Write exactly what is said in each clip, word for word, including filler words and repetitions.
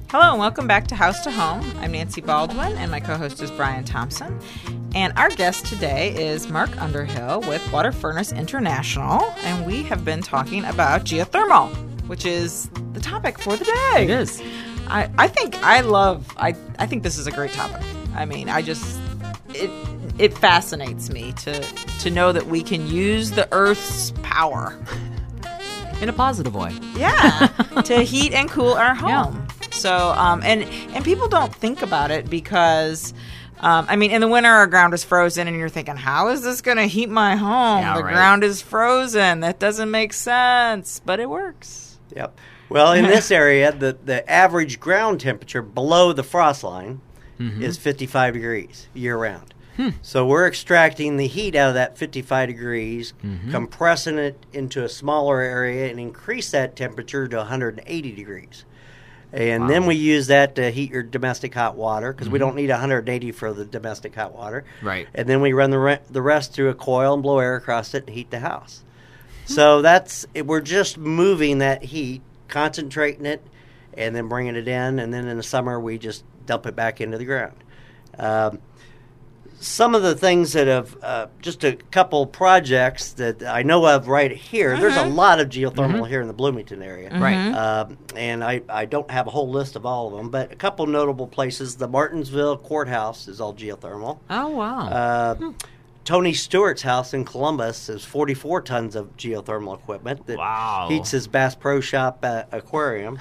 Hello and welcome back to House to Home. I'm Nancy Baldwin and my co-host is Brian Thompson. And our guest today is Mark Underhill with Water Furnace International. And we have been talking about geothermal, which is the topic for the day. It is. I, I think I love, I, I think this is a great topic. I mean, I just, it it fascinates me to to know that we can use the Earth's power. In a positive way. Yeah, to heat and cool our home. Yeah. So, um, and and people don't think about it because, um, I mean, in the winter our ground is frozen, and you're thinking, how is this going to heat my home? Yeah, the right. ground is frozen. That doesn't make sense, but it works. Yep. Well, in this area, the, the average ground temperature below the frost line mm-hmm. is fifty-five degrees year-round. Hmm. So we're extracting the heat out of that fifty-five degrees, mm-hmm. compressing it into a smaller area, and increase that temperature to one hundred eighty degrees. And wow. then we use that to heat your domestic hot water because mm-hmm. we don't need one hundred eighty for the domestic hot water. Right. And then we run the re- the rest through a coil and blow air across it and heat the house. Hmm. So that's we're just moving that heat, concentrating it, and then bringing it in. And then in the summer, we just dump it back into the ground. Um, some of the things that have, uh, just a couple projects that I know of right here, mm-hmm. there's a lot of geothermal mm-hmm. here in the Bloomington area. Mm-hmm. Right. Um, and I, I don't have a whole list of all of them, but a couple notable places. The Martinsville Courthouse is all geothermal. Oh, wow. Uh, hmm. Tony Stewart's house in Columbus is forty-four tons of geothermal equipment that wow. heats his Bass Pro Shop uh, aquarium.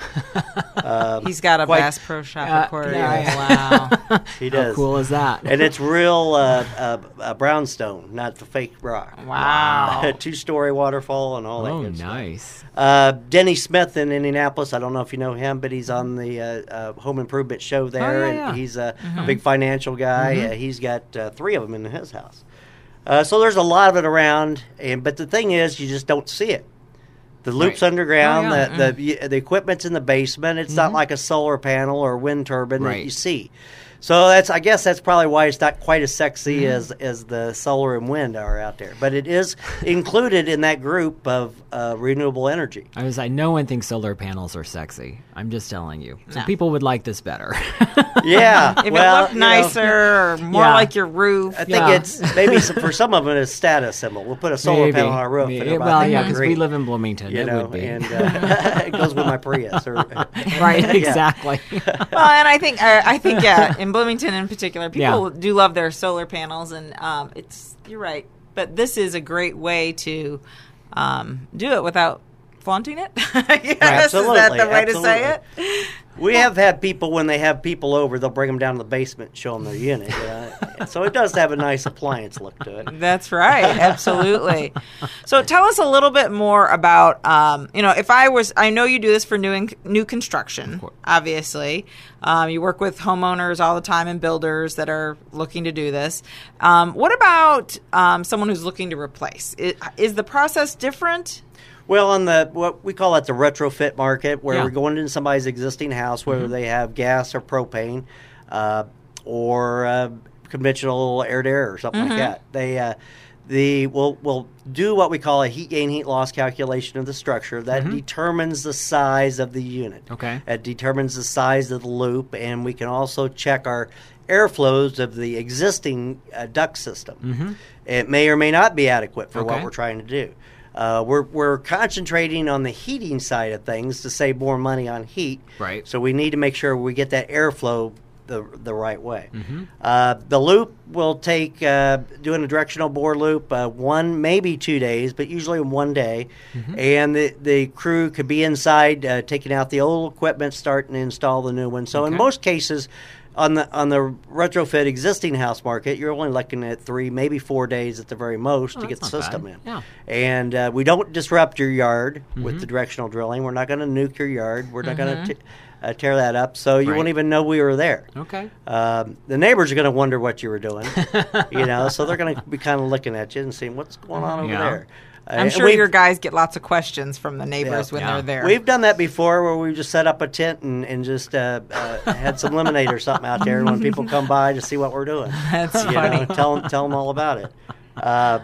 um, He's got a quite, Bass Pro Shop uh, aquarium. Yeah. Wow. He does. How cool is that? And it's real uh, uh, uh, brownstone, not the fake rock. Wow. A two-story waterfall and all that Oh, good stuff. nice. Uh, Denny Smith in Indianapolis, I don't know if you know him, but he's on the uh, uh, home improvement show there. Oh, yeah, and yeah. He's a Mm-hmm. big financial guy. Mm-hmm. Uh, he's got uh, three of them in his house. Uh, so there's a lot of it around, and but the thing is, you just don't see it. The loop's Right. underground. Oh, yeah. the, the the equipment's in the basement. It's Mm-hmm. not like a solar panel or a wind turbine that Right. you see. So that's I guess that's probably why it's not quite as sexy Mm-hmm. as as the solar and wind are out there. But it is included in that group of uh, renewable energy. I was like, no one thinks solar panels are sexy. I'm just telling you. So No. people would like this better. Yeah, If well, it looked you know, nicer or more Yeah. like your roof. I think Yeah. it's maybe some, for some of them it's a status symbol. We'll put a solar Maybe. panel on our roof. Maybe. And everybody Well, think yeah, we're because we great, live in Bloomington. you it know, would be. and uh, it goes with my Prius. Or, right, Yeah. exactly. Well, and I think uh, I think yeah, in Bloomington in particular, people Yeah. do love their solar panels, and um, it's you're right. But this is a great way to um, do it without flaunting it. Yes, is that the Absolutely, way to say it? We have had people, when they have people over, they'll bring them down to the basement and show them their unit. Uh, so it does have a nice appliance look to it. That's right, absolutely. So tell us a little bit more about, um, you know, if I was, I know you do this for new in, new construction, obviously. Um, you work with homeowners all the time and builders that are looking to do this. Um, what about um, someone who's looking to replace? Is, is the process different? Well, on the what we call it the retrofit market, where Yeah. we're going into somebody's existing house, whether Mm-hmm. they have gas or propane, uh, or uh, conventional air to air or something Mm-hmm. like that. They uh, the will will do what we call a heat gain heat loss calculation of the structure that Mm-hmm. determines the size of the unit. Okay. It determines the size of the loop, and we can also check our airflows of the existing uh, duct system. Mm-hmm. It may or may not be adequate for what Okay. we're trying to do. Uh, we're we're concentrating on the heating side of things to save more money on heat. Right. So we need to make sure we get that airflow the the right way. Mm-hmm. Uh, the loop will take uh, doing a directional bore loop uh, one maybe two days, but usually in one day. Mm-hmm. And the the crew could be inside uh, taking out the old equipment, starting to install the new one. So in Okay. most cases. On the on the retrofit existing house market, you're only looking at three, maybe four days at the very most Oh, to get the that's not system bad. in. Yeah. And uh, we don't disrupt your yard Mm-hmm. with the directional drilling. We're not going to nuke your yard. We're not going to uh, tear that up, so you Right. won't even know we were there. Okay. Um, the neighbors are going to wonder what you were doing, you know. So they're going to be kind of looking at you and saying, "What's going on over Yeah. there?" Uh, I'm and sure we've- your guys get lots of questions from the neighbors Yeah. when Yeah. they're there. We've done that before, where we just set up a tent and, and just uh, uh, had some lemonade or something out there, and when people come by to see what we're doing, That's you funny. know, tell them tell them all about it. Uh,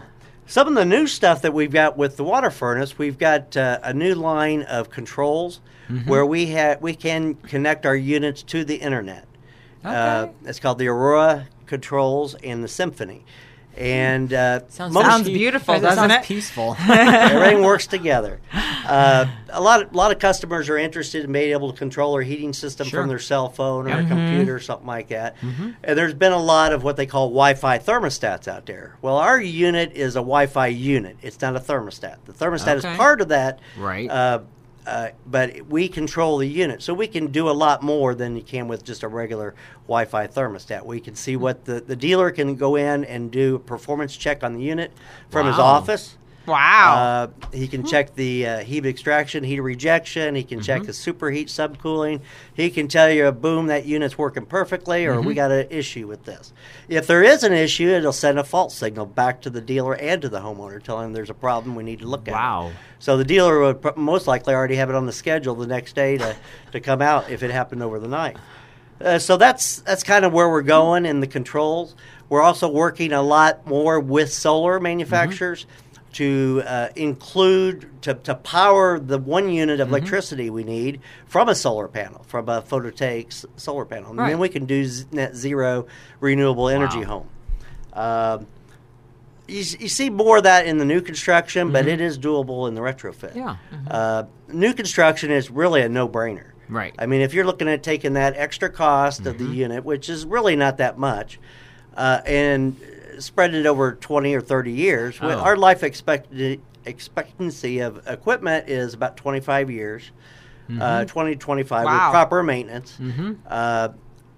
Some of the new stuff that we've got with the water furnace, we've got uh, a new line of controls mm-hmm. where we ha- we can connect our units to the internet. Okay. Uh, it's called the Aurora Controls and the Symphony. And uh, sounds, sounds beautiful, it doesn't sounds it? Peaceful. Everything works together. Uh, a lot, of, a lot of customers are interested in being able to control their heating system sure. from their cell phone or yeah. a mm-hmm. computer or something like that. Mm-hmm. And there's been a lot of what they call Wi-Fi thermostats out there. Well, our unit is a Wi-Fi unit. It's not a thermostat. The thermostat okay. is part of that. Right. Uh, Uh, but we control the unit, so we can do a lot more than you can with just a regular Wi-Fi thermostat. We can see what the, the dealer can go in and do a performance check on the unit from wow. his office. Wow. Uh, he can check the uh, heat extraction, heat rejection. He can mm-hmm. check the superheat, subcooling. He can tell you, boom, that unit's working perfectly, or mm-hmm. we got an issue with this. If there is an issue, it'll send a fault signal back to the dealer and to the homeowner, telling them there's a problem we need to look at. Wow. So the dealer would pr- most likely already have it on the schedule the next day to, to come out if it happened over the night. Uh, so that's that's kind of where we're going in the controls. We're also working a lot more with solar manufacturers. Mm-hmm. to uh, include, to, to power the one unit of mm-hmm. electricity we need from a solar panel, from a photovoltaic s- solar panel. And right. then we can do z- net zero renewable energy wow. home. Uh, you, you see more of that in the new construction, mm-hmm. but it is doable in the retrofit. Yeah. Mm-hmm. Uh, new construction is really a no-brainer. Right. I mean, if you're looking at taking that extra cost mm-hmm. of the unit, which is really not that much, uh, and spread it over twenty or thirty years. Oh. Our life expectancy expectancy of equipment is about twenty-five years, mm-hmm. uh, twenty to twenty-five wow. with proper maintenance. Mm-hmm. Uh,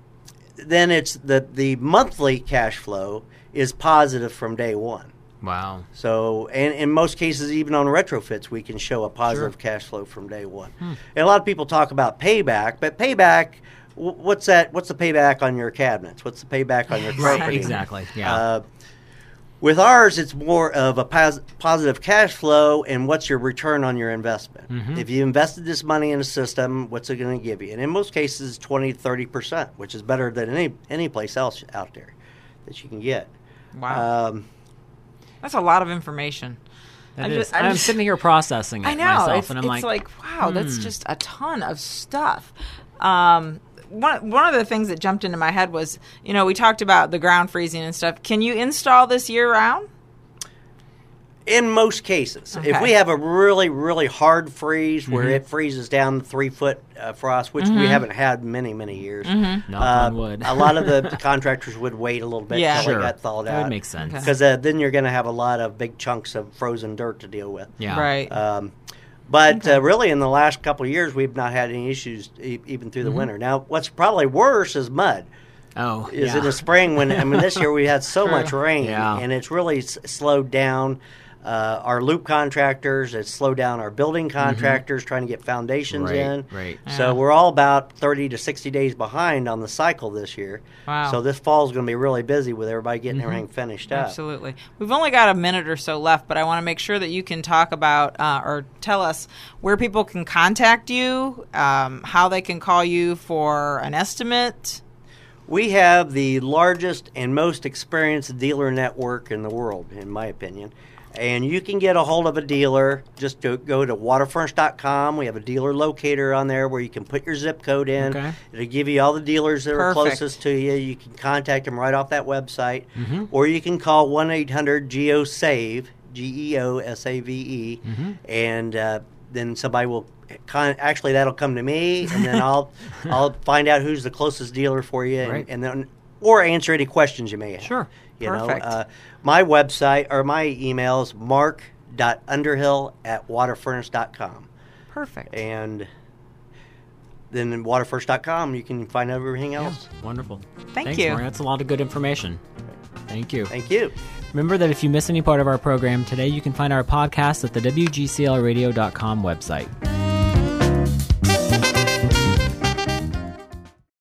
then it's the the monthly cash flow is positive from day one. Wow. So, and in most cases, even on retrofits, we can show a positive sure. cash flow from day one. Hmm. And a lot of people talk about payback, but payback. What's that? What's the payback on your cabinets? What's the payback on your carpeting? Right, exactly. Yeah. Uh, with ours, it's more of a pos- positive cash flow, and what's your return on your investment? Mm-hmm. If you invested this money in a system, what's it going to give you? And in most cases, twenty to thirty percent, which is better than any any place else out there that you can get. Wow. Um, That's a lot of information. That I'm, is. Just, I'm, I'm just, sitting here processing it I know, myself, it's, and I'm it's like, like, wow, hmm. that's just a ton of stuff. Um, One one of the things that jumped into my head was, you know, we talked about the ground freezing and stuff. Can you install this year round? In most cases. Okay. If we have a really, really hard freeze mm-hmm. where it freezes down three foot uh, frost, which mm-hmm. we haven't had many, many years. Mm-hmm. Knock uh, on wood. A lot of the contractors would wait a little bit yeah. until sure. it got thawed that out. That would make sense. Because okay. uh, then you're going to have a lot of big chunks of frozen dirt to deal with. Yeah. Right. Um, But okay. uh, really, in the last couple of years, we've not had any issues e- even through the mm-hmm. winter. Now, what's probably worse is mud. Oh, is yeah. in the spring when I mean this year we had so much rain, yeah. and it's really s- slowed down uh, our loop contractors. It's slowed down our building contractors mm-hmm. trying to get foundations right, in. Right. So yeah. we're all about thirty to sixty days behind on the cycle this year. Wow. So this fall is going to be really busy with everybody getting mm-hmm. everything finished up. Absolutely. We've only got a minute or so left, but I want to make sure that you can talk about uh, or tell us where people can contact you, um, how they can call you for an estimate. We have the largest and most experienced dealer network in the world, in my opinion. And you can get a hold of a dealer. Just to go to water furnace dot com. We have a dealer locator on there where you can put your zip code in. Okay. It'll give you all the dealers that Perfect. are closest to you. You can contact them right off that website. Mm-hmm. Or you can call one eight hundred G E O SAVE, G E O S A V E, mm-hmm. and uh, then somebody will con- actually that'll come to me, and then I'll I'll find out who's the closest dealer for you, and, right. and then or answer any questions you may have. Sure. You Perfect. know, uh, my website or my email is mark dot underhill at water furnace dot com. Perfect. And then in water furnace dot com you can find out everything else. Yeah, wonderful. Thank Thanks, you. Maureen. That's a lot of good information. Thank you. Thank you. Remember that if you miss any part of our program today, you can find our podcast at the W G C L radio dot com website.